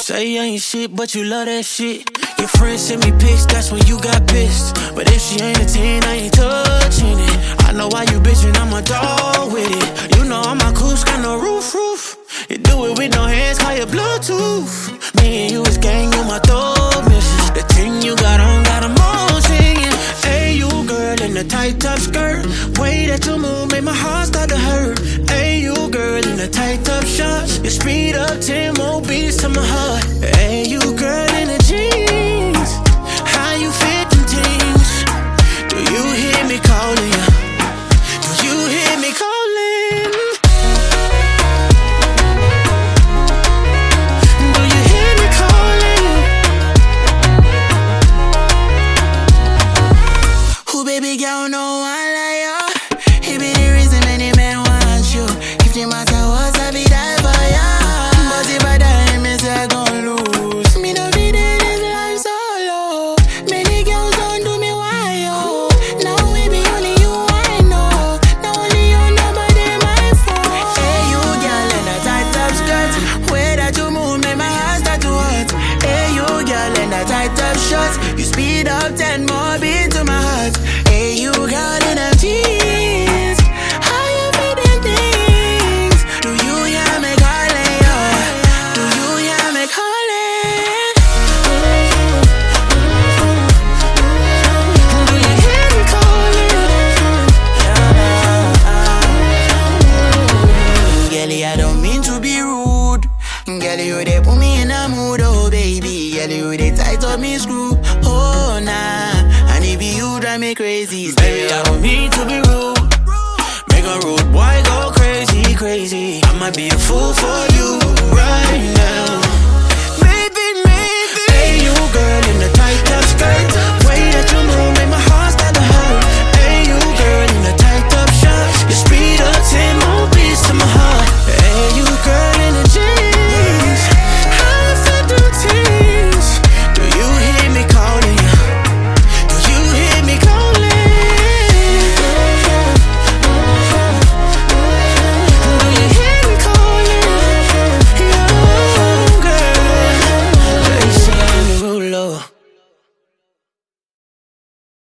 say I ain't shit, but you love that shit. Your friends send me pics, that's when you got pissed. But if she ain't a 10, I ain't touching it. I know why you bitchin', I'm a dog with it. You know I'm a coos, got no roof. You do it with no hands, call it Bluetooth. Me and you is gang, you my dog missus. The thing you got on got 'em all singing. Hey, you girl in the tight top skirt. Way that you move made my heart start to hurt. Hey, you girl in the tight top shorts. You speed up 10 more beats to my heart. Hey, you girl in the jeans. How you fit them things? Do you hear me calling you? Do you hear me calling? Do you hear me calling? Who baby girl no one like you? He be the reason many men want you. If the matter was I be die for ya. But if I die, me say I gon' lose. Me no be there this life solo. Many girls don't do me why yo. Now we be only you I know. Now only you nobody my fault. Hey you girl in a tight top skirt. Way that you move make my heart start to hurt. Hey you girl in a tight top shorts. You speed up 10 more beats to my heart. Hey you girl in a jeans. How you feeling things? Do you hear me calling yo? Do you hear me calling? Do you hear me calling? Girlie, I don't mean to be rude. Girlie, you they put me in a mood, oh baby. Girlie, you they tight up me screw. Oh nah, and it be you drive me crazy. Baby, I don't mean to be rude. Make a rude boy go crazy. I might be a fool for you right now.